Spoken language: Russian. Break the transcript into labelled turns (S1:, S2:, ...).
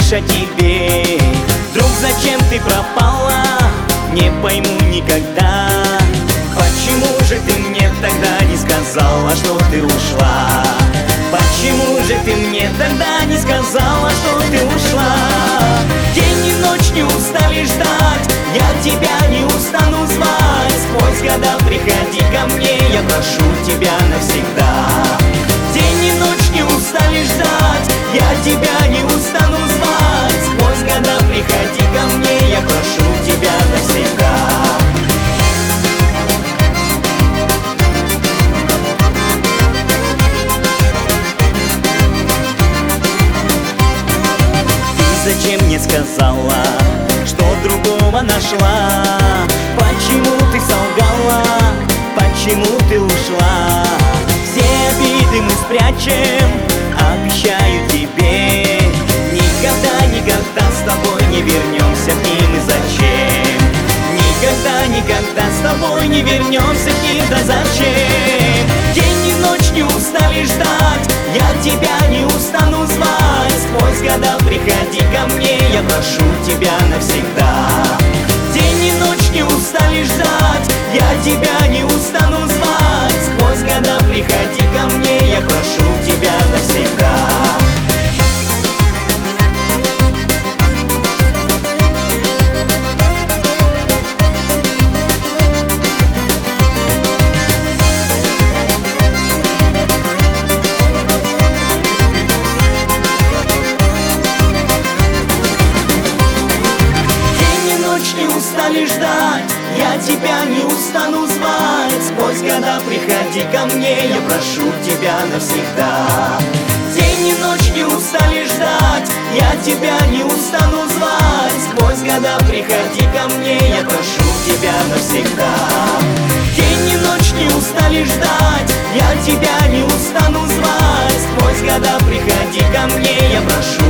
S1: лишь о тебе. Вдруг зачем ты пропала, не пойму никогда. Почему же ты мне тогда не сказала, что ты ушла? Почему же ты мне тогда не сказала, что ты ушла? День и ночь не устали ждать, я тебя не устану звать. Сквозь года приходи ко мне, я прошу тебя навсегда. День и ночь не устали ждать, я тебя не устану звать. Сквозь года приходи ко мне, я прошу тебя навсегда. Зачем мне сказала, что другого нашла? Почему ты солгала? Почему ты ушла? Все обиды мы спрячем, обещаю тебе. Никогда, никогда с тобой не вернемся к ним, и зачем? Никогда, никогда с тобой не вернемся к ним, да зачем? День и ночь не устали ждать, я тебя не устану звать. Сквозь года приходи ко мне, я прошу тебя навсегда. День и ночь не устали ждать, я тебя не устану звать. Сквозь года приходи ко мне, я прошу тебя навсегда. Не устали ждать, я тебя не устану звать. Сквозь года приходи ко мне, я прошу тебя навсегда. День и ночь не устали ждать, я тебя не устану звать. Сквозь года приходи ко мне, я прошу тебя навсегда. День и ночь не устали ждать, я тебя не устану звать. Сквозь года приходи ко мне, я прошу